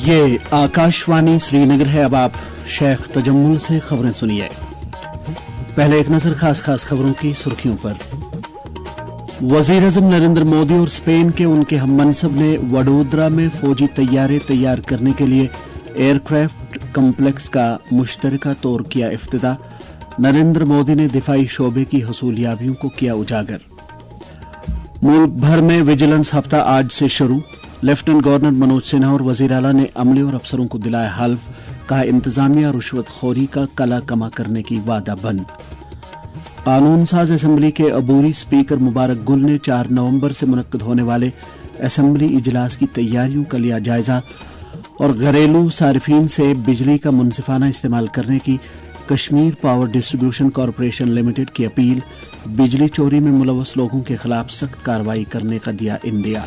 ये आकाशवाणी श्रीनगर है। अब आप शेख तजम्मुल से खबरें सुनिए। पहले एक नजर खास खबरों की सुर्खियों पर। वजीर-ए-आज़म नरेंद्र मोदी और स्पेन के उनके हममनसब ने वडोदरा में फौजी तैयारे तैयार करने के लिए एयरक्राफ्ट कम्प्लेक्स का मुश्तरका तौर किया इफ्तिताह। नरेंद्र मोदी ने दिफाई शोबे की हसूलियाबियों को किया उजागर। मुल्क भर में विजिलेंस हफ्ता आज से शुरू। लेफ्टिनेंट गवर्नर मनोज सिन्हा और वजीर आला ने अमले और अफसरों को दिलाया हल्फ। कहा इंतजामिया रुश्वतखोरी का कला कमा करने की वादा बंद। कानून साज असेंबली के अबूरी स्पीकर मुबारक गुल ने 4 नवंबर से मुनक्कद होने वाले असेंबली इजलास की तैयारियों का लिया जायजा और घरेलू सार्फिन से बिजली का मुनसिफाना इस्तेमाल करने की Kashmir power distribution corporation limited की अपील। बिजली चोरी में मुलव्वस लोगों के खिलाफ सख्त कार्रवाई करने का दिया इंदिया।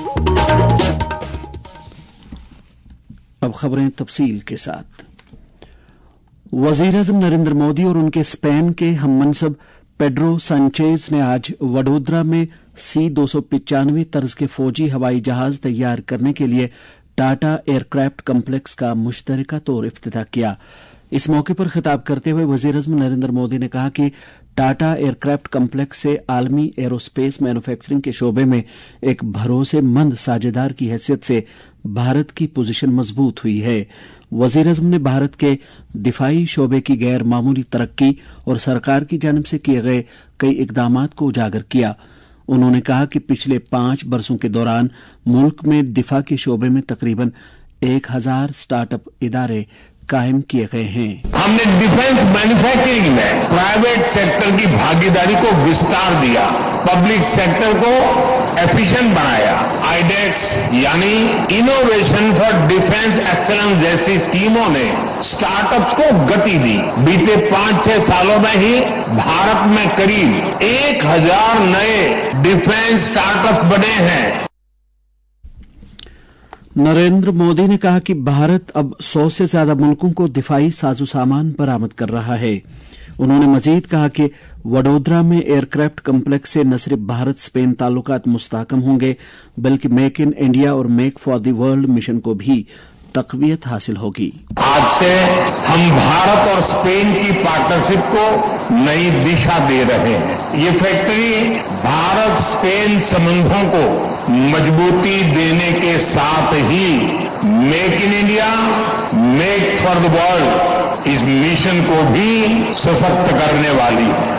अब खबरें तफसील के साथ। वजीर-ए-आज़म नरेंद्र मोदी और उनके स्पेन के हममनसब पेड्रो सांचेज ने आज वडोदरा में C-295 तर्ज के फौजी हवाई जहाज तैयार करने के लिए टाटा एयरक्राफ्ट कम्प्लेक्स का मुश्तरका तौर इफ्तिताह किया। इस मौके पर खिताब करते हुए वजीर-ए-आज़म नरेंद्र मोदी ने कहा कि टाटा एयरक्राफ्ट कम्प्लेक्स से आलमी एरोस्पेस मैन्युफैक्चरिंग के शोबे में एक भरोसेमंद साझेदार की हैसियत से भारत की पोजीशन मजबूत हुई है। वजीर-ए-आज़म ने भारत के दिफाई शोबे की गैर मामूली तरक्की और सरकार की जानिब से किए गए कई इकदामात को उजागर किया। उन्होंने कहा कि पिछले 5 बरसों के दौरान मुल्क में दिफा के शोबे में तकरीबन 1000 स्टार्टअप इदारे कायम किए गए हैं। हमने डिफेंस मैन्युफैक्चरिंग में प्राइवेट सेक्टर की भागीदारी को विस्तार दिया, पब्लिक सेक्टर को एफिशिएंट बनाया। आईडेक्स यानी इनोवेशन फॉर डिफेंस एक्सीलेंस जैसी स्कीमों ने स्टार्टअप्स को गति दी। बीते 5-6 सालों में ही भारत में करीब 1000 नए डिफेंस स्टार्टअप बने हैं। नरेंद्र मोदी ने कहा कि भारत अब 100 से ज्यादा मुल्कों को दिफाई साजो सामान बरामद कर रहा है। उन्होंने मजीद कहा कि वडोदरा में एयरक्राफ्ट कम्प्लेक्स से न सिर्फ भारत स्पेन ताल्लुकात मुस्तहकम होंगे बल्कि मेक इन इंडिया और make for the world mission को भी तकवीयत हासिल होगी। आज से हम भारत और स्पेन की पार्टनरशिप को नई दिशा दे रहे हैं। ये फैक्ट्री भारत स्पेन संबंधों को मजबूती देने के साथ ही make in India make for the world इस मिशन को भी सशक्त करने वाली है।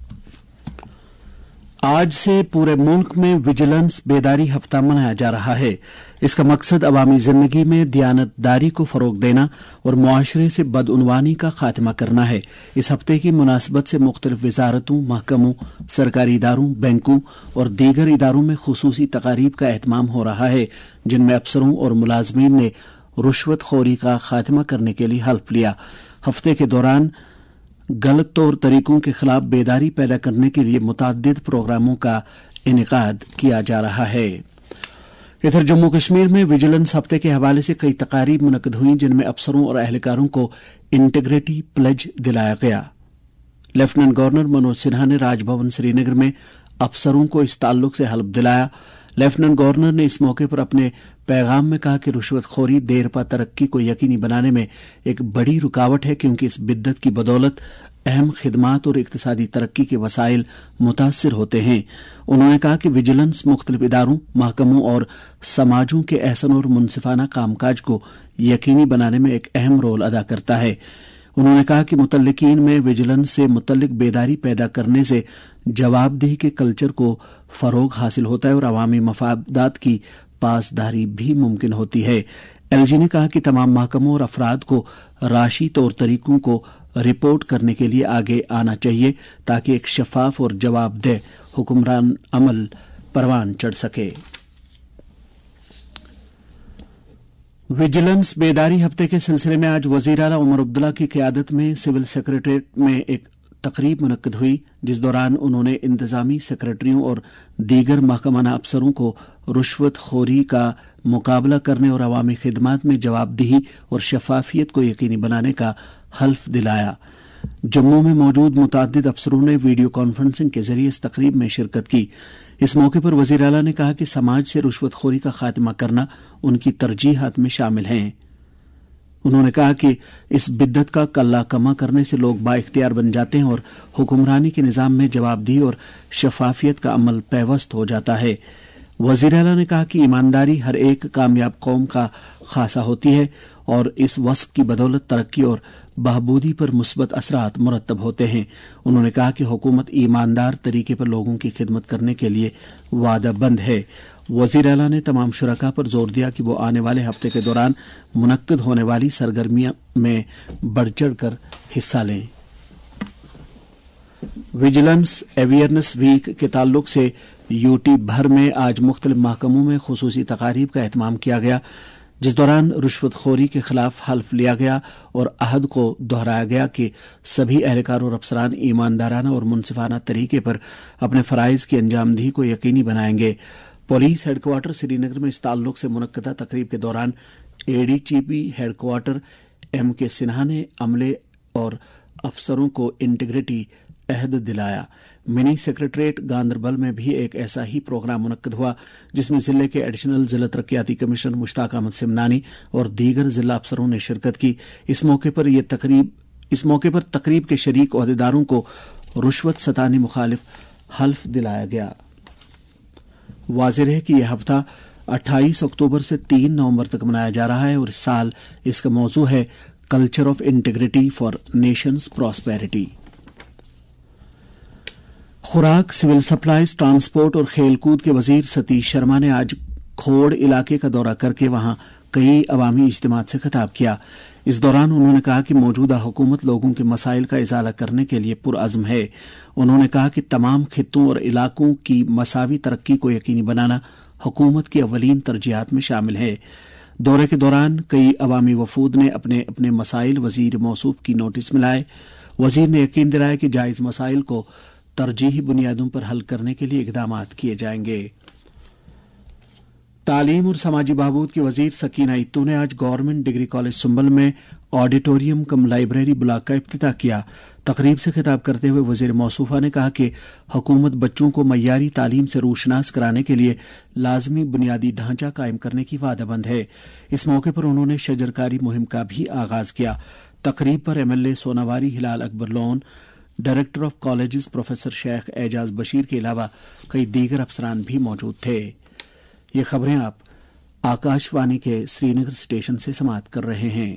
आज से पूरे मुल्क में विजिलेंस बेदारी हफ्ता मनाया जा रहा है। इसका मकसद अवामी जिंदगी में दियानतदारी को फरोग देना और मुआशरे से बदउनवानी का खात्मा करना है। इस हफ्ते की मुनासबत से मुख्तलिफ वजारतों, महकमों, सरकारी इदारों, बैंकों और दीगर इदारों में खुसूसी तकारीब का एहतमाम हो रहा है, जिनमें अफसरों और मुलाजमीन ने रुश्वतखोरी का खात्मा करने के लिए हल्फ लिया। हफ्ते के दौरान गलत तौर तरीकों के खिलाफ बेदारी पैदा करने के लिए मुतअद्दिद प्रोग्रामों का इनेकाद किया जा रहा है। इधर जम्मू कश्मीर में विजिलेंस हफ्ते के हवाले से कई तकारीब मुनक्कद हुई, जिनमें अफसरों और अहलकारों को इंटीग्रिटी प्लेज दिलाया गया। लेफ्टिनेंट गवर्नर मनोज सिन्हा ने राजभवन श्रीनगर में अफसरों को इस ताल्लुक से हल्फ दिलाया। लेफ्टिनेंट गवर्नर ने इस मौके पर अपने पैगाम में कहा कि रुश्वतखोरी देरपा तरक्की को यकीनी बनाने में एक बड़ी रुकावट है, क्योंकि इस बिद्दत की बदौलत अहम खिदमात और इक्तिसादी तरक्की के वसाइल मुतासिर होते हैं। उन्होंने कहा कि विजिलेंस मुख्तलिफ इदारों, महकमों और समाजों के एहसन और मुनसिफाना कामकाज को यकीनी बनाने में एक अहम रोल अदा करता है। उन्होंने कहा कि मुतल्लिकीन में विजिलेंस से मुतल्लिक बेदारी पैदा करने से जवाबदेही के कल्चर को फरोग हासिल होता है और अवामी मफादात की पासदारी भी मुमकिन होती है। एलजी ने कहा कि तमाम महकमों और अफराद को राशि तौर तरीकों को रिपोर्ट करने के लिए आगे आना चाहिए, ताकि एक शफाफ और जवाबदेह हुक्मरान अमल परवान चढ़ सके। विजिलेंस बेदारी हफ्ते के सिलसिले में आज वजीर आला उमर अब्दुल्ला की क़यादत में सिविल सेक्रेटेरिएट में एक तकरीब मुनक्कद हुई, जिस दौरान उन्होंने इंतजामी सेक्रेटरियों और दीगर महकमाना अफसरों को रुश्वतखोरी का मुकाबला करने और अवामी खिदमात में जवाबदेही और शफाफियत को यकीनी बनाने का हल्फ दिलाया। जम्मू में मौजूद मुतअद्दिद अफसरों ने वीडियो कॉन्फ्रेंसिंग के जरिए इस तकरीब में शिरकत की। इस मौके पर वज़ीर आला ने कहा कि समाज से रुश्वतखोरी का खात्मा करना उनकी तरजीहात में शामिल है। उन्होंने कहा कि इस बिद्दत का कल्ला कमा करने से लोग बाइख्तियार बन जाते हैं और हुक्मरानी के निज़ाम में जवाबदेही और शफाफियत का अमल पैवस्त हो जाता है। वज़ीर आला ने कहा कि ईमानदारी हर एक कामयाब कौम का खासा होती है और इस वस्फ की बदौलत तरक्की और बहबूदी पर मुस्बत असरात मुरत्तब होते हैं। उन्होंने कहा कि हुकूमत ईमानदार तरीके पर लोगों की खिदमत करने के लिए वादाबंद है। वज़ीर आला ने तमाम शुरका पर जोर दिया कि वो आने वाले हफ्ते के दौरान मुनक्किद होने वाली सरगर्मियों में बढ़ चढ़ कर हिस्सा लें। विजिलेंस अवेयरनेस वीक के ताल्लुक से यूटी भर में आज मुख्तलिफ महकमों में खुसूसी तकारीब का एहतमाम किया गया, जिस दौरान रिश्वतखोरी के खिलाफ हल्फ लिया गया और अहद को दोहराया गया कि सभी एहलकार और अफसरान ईमानदाराना और मुनसिफाना तरीके पर अपने फ़राइज़ की अंजामदही को यकीनी बनाएंगे। पुलिस हेडक्वार्टर श्रीनगर में इस ताल्लुक से मुनक्कदा तकरीब के दौरान एडीजीपी हेडक्वार्टर MK सिन्हा ने अमले और अफसरों को इंटीग्रिटी अहद दिलाया। मिनी सेक्रेटरीट गांदरबल में भी एक ऐसा ही प्रोग्राम मुनक्कद हुआ, जिसमें जिले के एडिशनल जिला तरक्याती कमिश्नर मुश्ताक अहमद सिमनानी और दीगर जिला अफसरों ने शिरकत की। इस मौके पर तकरीब के शरीक ओहदेदारों को रुश्वत सतानी मुखालिफ हल्फ दिलाया गया। वाज़ेह है कि यह हफ्ता 28 अक्टूबर से 3 नवंबर तक मनाया जा रहा है और इस साल इसका मौजू है culture of integrity for nation's prosperity. खुराक, सिविल सप्लाईज, ट्रांसपोर्ट और खेलकूद के वजीर सतीश शर्मा ने आज खोड़ इलाके का दौरा करके वहां कई अवामी इज्तिमात से खिताब किया। इस दौरान उन्होंने कहा कि मौजूदा हुकूमत लोगों के मसाइल का इजाला करने के लिए पुरअज़्म है। उन्होंने कहा कि तमाम खित्तों और इलाकों की मसावी तरक्की को यकीनी बनाना हुकूमत की अव्वलीन तरजीहात में शामिल है। दौरे के दौरान कई अवामी वफूद ने अपने अपने मसाइल वजीर मौसूफ की नोटिस में लाए। वजीर ने यकीन दिलाया कि जायज़ मसाइल को तरजीही बुनियादों पर हल करने के लिए इक़दामात किए जाएंगे। तालीम और समाजी बहबूद की वजीर सकीना इत्तू ने आज गवर्नमेंट डिग्री कॉलेज सुंबल में ऑडिटोरियम कम लाइब्रेरी ब्लॉक का इफ्तिताह किया। तकरीब से खिताब करते हुए वजीर मौसूफा ने कहा कि हुकूमत बच्चों को मय्यारी तालीम से रूशनास कराने के लिए लाजमी बुनियादी ढांचा कायम करने की वादाबंद है। इस मौके पर उन्होंने शजरकारी मुहिम का भी आगाज किया। तकरीब पर MLA Sonawari Hilal Akbar Lone, director of colleges professor Sheikh Ejaz Bashir के अलावा कई दीगर अफसरान भी मौजूद थे। ये खबरें आप आकाशवाणी के श्रीनगर स्टेशन से समाअत कर रहे हैं।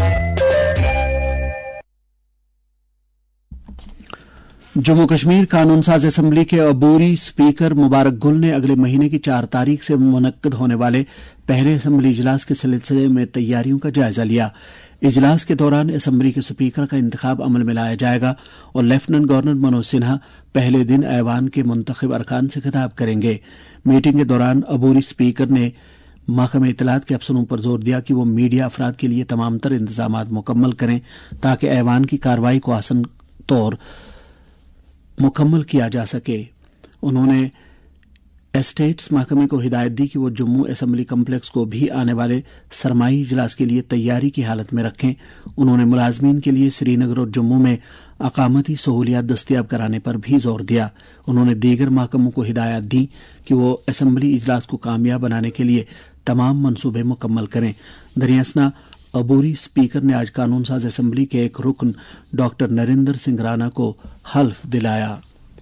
जम्मू कश्मीर कानून साज असम्बली के अबूरी स्पीकर मुबारक गुल ने अगले महीने की 4 तारीख से मुनक्कद होने वाले पहले असम्बली इजलास के सिलसिले में तैयारियों का जायजा लिया। इजलास के दौरान असम्बली के स्पीकर का इंतखाब अमल में लाया जाएगा और लेफ्टिनेंट गवर्नर मनोज सिन्हा पहले दिन ऐवान के मुंतखब अरकान से खिताब करेंगे। मीटिंग के दौरान अबूरी स्पीकर ने महकमे इत्तलात के अफसरों पर जोर दिया कि वो मीडिया अफराद के लिए तमाम तर इंतजामात मुकम्मल करें ताकि ऐवान की कार्रवाई को आसान तौर मुकम्मल किया जा सके। उन्होंने एस्टेट्स महकमे को हिदायत दी कि वो जम्मू असम्बली कम्प्लेक्स को भी आने वाले सरमाई इजलास के लिए तैयारी की हालत में रखें। उन्होंने मुलाजमीन के लिए श्रीनगर और जम्मू में अकामती सहूलियात दस्तियाब कराने पर भी जोर दिया। उन्होंने दीगर महकमों को हिदायत दी कि वो असम्बली इजलास को कामयाब बनाने के लिए तमाम मनसूबे मुकम्मल करें। दरियासना अबूरी स्पीकर ने आज कानून साज असम्बली के एक रुकन डॉक्टर नरेंद्र सिंह राणा को हल्फ दिलाया।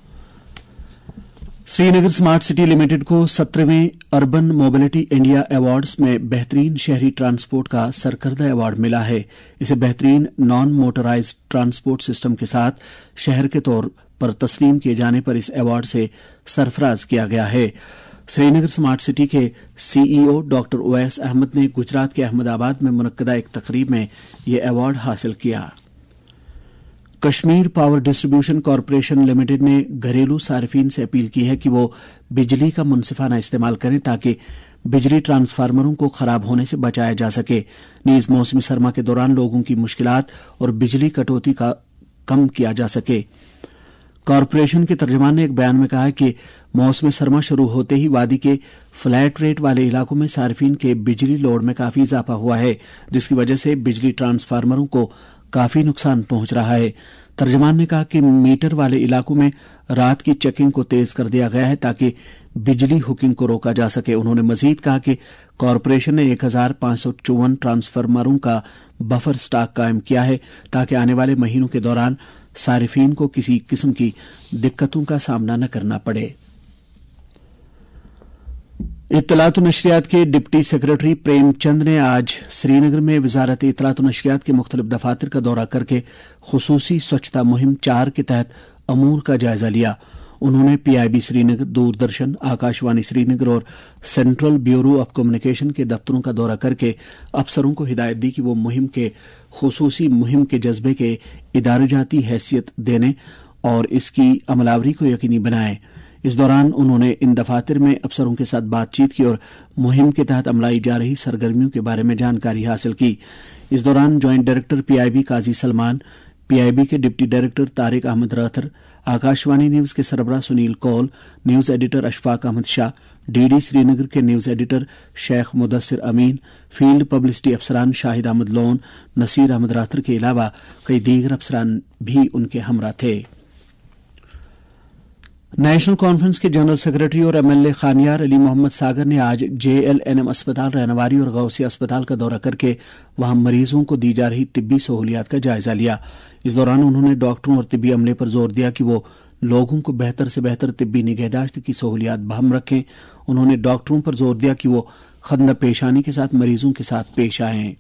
श्रीनगर स्मार्ट सिटी लिमिटेड को 17वें अर्बन मोबिलिटी इंडिया अवार्ड्स में बेहतरीन शहरी ट्रांसपोर्ट का सरकर्दा अवार्ड मिला है। इसे बेहतरीन नॉन मोटराइज्ड ट्रांसपोर्ट सिस्टम के साथ शहर के तौर पर तस्लीम किए जाने पर इस अवार्ड से सरफराज किया गया है। श्रीनगर स्मार्ट सिटी के CEO डॉक्टर उवैस अहमद ने गुजरात के अहमदाबाद में मुनक्कदा एक तकरीब में यह अवार्ड हासिल किया। Kashmir power distribution corporation limited ने घरेलू सार्फिन से अपील की है कि वो बिजली का मुनसिफाना इस्तेमाल करें ताकि बिजली ट्रांसफार्मरों को खराब होने से बचाया जा सके। नीज मौसमी सरमा के दौरान लोगों की मुश्किलात और बिजली कटौती का कम किया जा सके। कॉरपोरेशन के तर्जमान ने एक बयान में कहा कि मौसम सरमा शुरू होते ही वादी के फ्लैट रेट वाले इलाकों में सार्फिन के बिजली लोड में काफी इजाफा हुआ है, जिसकी वजह से बिजली ट्रांसफार्मरों को काफी नुकसान पहुंच रहा है। तर्जमान ने कहा कि मीटर वाले इलाकों में रात की चेकिंग को तेज कर दिया गया है ताकि बिजली हुकिंग को रोका जा सके। उन्होंने मजीद कहा कि कॉरपोरेशन ने 1554 ट्रांसफार्मरों का बफर स्टॉक कायम किया है ताकि आने वाले महीनों के दौरान सारिफीन को किसी किस्म की दिक्कतों का सामना न करना पड़े। इत्तलात व नशरियात के डिप्टी सेक्रेटरी प्रेमचंद ने आज श्रीनगर में वजारत इत्तलात व नशरियात के मुख्तलिफ दफातर का दौरा करके खुसूसी स्वच्छता मुहिम 4 के तहत अमूर का जायजा लिया। उन्होंने PIB श्रीनगर, दूरदर्शन, आकाशवाणी श्रीनगर और सेंट्रल ब्यूरो ऑफ कम्युनिकेशन के दफ्तरों का दौरा करके अफसरों को हिदायत दी कि वो मुहिम के खुसूसी मुहिम के जज्बे के इदारजाती हैसियत देने और इसकी अमलावरी को यकीनी बनाएं। इस दौरान उन्होंने इन दफातर में अफसरों के साथ बातचीत की और मुहिम के तहत अमलाई जा रही सरगर्मियों के बारे में जानकारी हासिल की। इस दौरान joint director PIB Qazi Salman, PIB के deputy director Tariq Ahmad Rather, Akashvani news के सरबराह Sunil Kaul, news editor Ashfaq Ahmad Shah, DD Srinagar के news editor Sheikh Mudasir Amin, field publicity अफसरान शाहिद अहमद लोन, नसीर अहमद राथर के अलावा कई दीगर अफसरान भी उनके हमरा थे। नेशनल कॉन्फ्रेंस के जनरल सेक्रेटरी और MLA खानियार अली मोहम्मद सागर ने आज JLNM अस्पताल रहनवारी और गौसिया अस्पताल का दौरा करके वहां मरीजों को दी जा रही तिब्बी सहूलियात का जायजा लिया। इस दौरान उन्होंने डॉक्टरों और तिब्बी अमले पर जोर दिया कि वो लोगों को बेहतर से बेहतर तिब्बी निगहदाश्त की सहूलियात बहाल रखें। उन्होंने डॉक्टरों पर जोर दिया कि वो खंदा पेशानी के साथ मरीजों के साथ पेश आएं।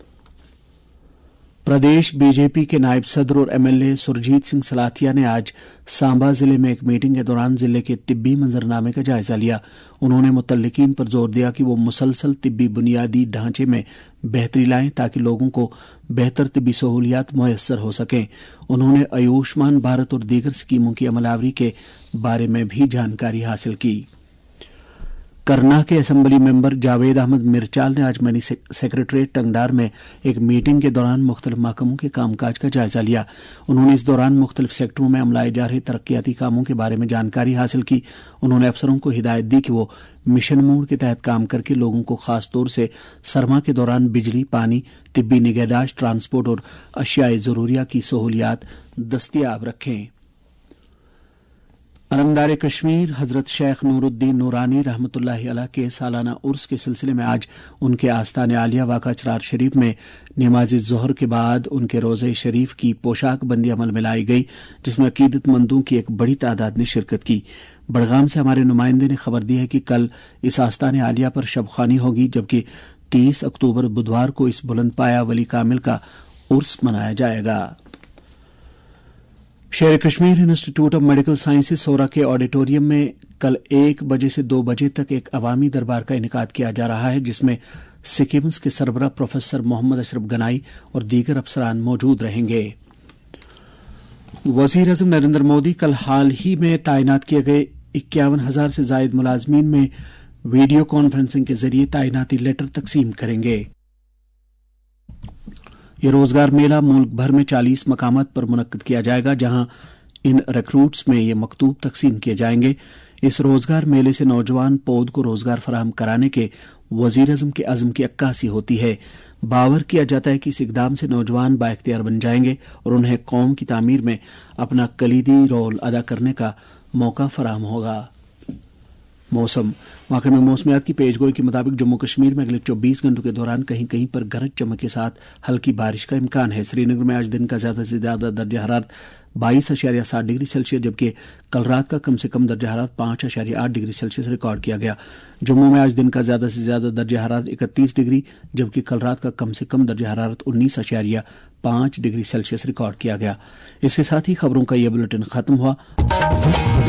प्रदेश BJP के नायब सदर और MLA सुरजीत सिंह सलाथिया ने आज सांबा जिले में एक मीटिंग के दौरान जिले के तिब्बी मंजरनामे का जायजा लिया। उन्होंने मुतल्लिकीन पर जोर दिया कि वो मुसलसल तिब्बी बुनियादी ढांचे में बेहतरी लाएं ताकि लोगों को बेहतर तिब्बी सहूलियात मुयस्सर हो सकें। उन्होंने आयुष्मान भारत और दीगर स्कीमों की अमलावरी के बारे में भी जानकारी हासिल की। करना के असेंबली मेंबर जावेद अहमद मिर्चाल ने आज मनी सेक्रेटरीट टंगडार में एक मीटिंग के दौरान मुख्तलिफ महकमों के कामकाज का जायजा लिया। उन्होंने इस दौरान मुख्तलिफ सेक्टरों में अमलाए जा रहे तरक्याती कामों के बारे में जानकारी हासिल की। उन्होंने अफसरों को हिदायत दी कि वो मिशन मोड के तहत काम करके लोगों को खास तौर से सरमा के दौरान बिजली, पानी, तिब्बी निगहदाश्त, ट्रांसपोर्ट और अशियाए ज़रूरिया की सहूलियात दस्तियाब रखें। अलमदार कश्मीर हजरत शेख नूरुद्दीन नूरानी रहमतुल्लाहि अलैह के सालाना उर्स के सिलसिले में आज उनके आस्तान आलिया वाक़ा चरार शरीफ में नमाज ज़ोहर के बाद उनके रोज़े शरीफ की पोशाक बंदी अमल में लाई गई, जिसमें अकीदतमंदों की एक बड़ी तादाद ने शिरकत की। बड़गाम से हमारे नुमाइंदे ने खबर दी है कि कल इस आस्तान आलिया पर शबखानी होगी, जबकि 30 अक्टूबर बुधवार को इस बुलंद पाया वली कामिल का उर्स मनाया जाएगा। Sher Kashmir institute of medical sciences Soura के ऑडिटोरियम में कल 1 बजे से 2 बजे तक एक अवामी दरबार का इनेकाद किया जा रहा है, जिसमें सिक्किम्स के सरबराह प्रोफेसर मोहम्मद अशरफ गनाई और दीगर अफसरान मौजूद रहेंगे। वजीर आज़म नरेंद्र मोदी कल हाल ही में तैनात किए गए 51,000 से जायद मुलाजमीन में वीडियो कॉन्फ्रेंसिंग के जरिए तैनाती लेटर तकसीम करेंगे। ये रोजगार मेला मुल्क भर में 40 मकामात पर मुनक्किद किया जाएगा, जहां इन रिक्रूट्स में ये मकतूब तकसीम किए जाएंगे। इस रोजगार मेले से नौजवान पौध को रोजगार फराहम कराने के वजीर आज़म के अज़्म की अक्कासी होती है। बावर किया जाता है कि इस इक़दाम से नौजवान बाइख्तियार बन जाएंगे और उन्हें कौम की तामीर में अपना कलीदी रोल अदा करने का मौका फराहम होगा। मौसम महकमे मौसमियात की पेशगोई के मुताबिक जम्मू कश्मीर में अगले 24 घंटों के दौरान कहीं कहीं पर गरज चमक के साथ हल्की बारिश का इम्कान है। श्रीनगर में आज दिन का ज्यादा से ज्यादा दर्जा हरारत 22.7 डिग्री सेल्सियस, जबकि कल रात का कम से कम दर्जा हरारत 5.8 डिग्री सेल्सियस रिकॉर्ड किया गया। जम्मू में आज दिन का ज्यादा से ज्यादा दर्जा हरारत 31 डिग्री, जबकि कल रात का कम से कम दर्जा हरारत 19.5 डिग्री सेल्सियस रिकॉर्ड किया गया। इसके साथ ही खबरों का यह बुलेटिन खत्म हुआ।